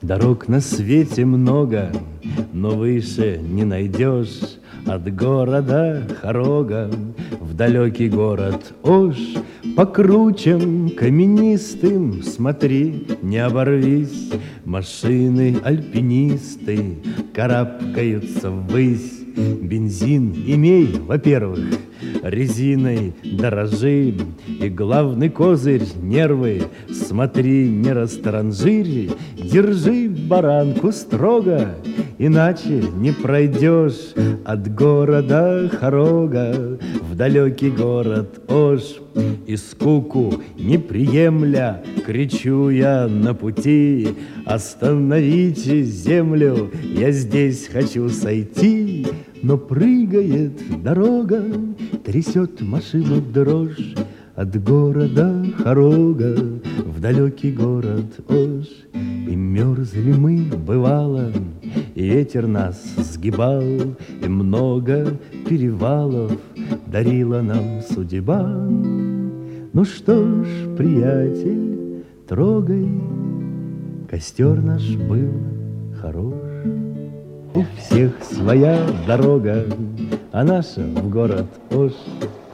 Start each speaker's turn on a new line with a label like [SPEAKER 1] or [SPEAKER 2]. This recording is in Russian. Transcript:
[SPEAKER 1] Дорог на свете много, но выше не найдешь. От города Хорога в далекий город Ош. По кручам каменистым смотри, не оборвись. Машины альпинисты карабкаются ввысь. Бензин имей, во-первых, резиной дорожи. И главный козырь — нервы. Смотри, не растранжирь. Держи баранку строго, иначе не пройдешь от города Хорога в далекий город Ош. И скуку не приемля, кричу я на пути: остановите землю, я здесь хочу сойти. Но прыгает дорога, трясет машину дрожь от города Хорога в далекий город Ош. И мерзли мы, бывало, и ветер нас сгибал, и много перевалов дарила нам судьба. Ну что ж, приятель, трогай, костер наш был хорош. У всех своя дорога, а наша в город Ош.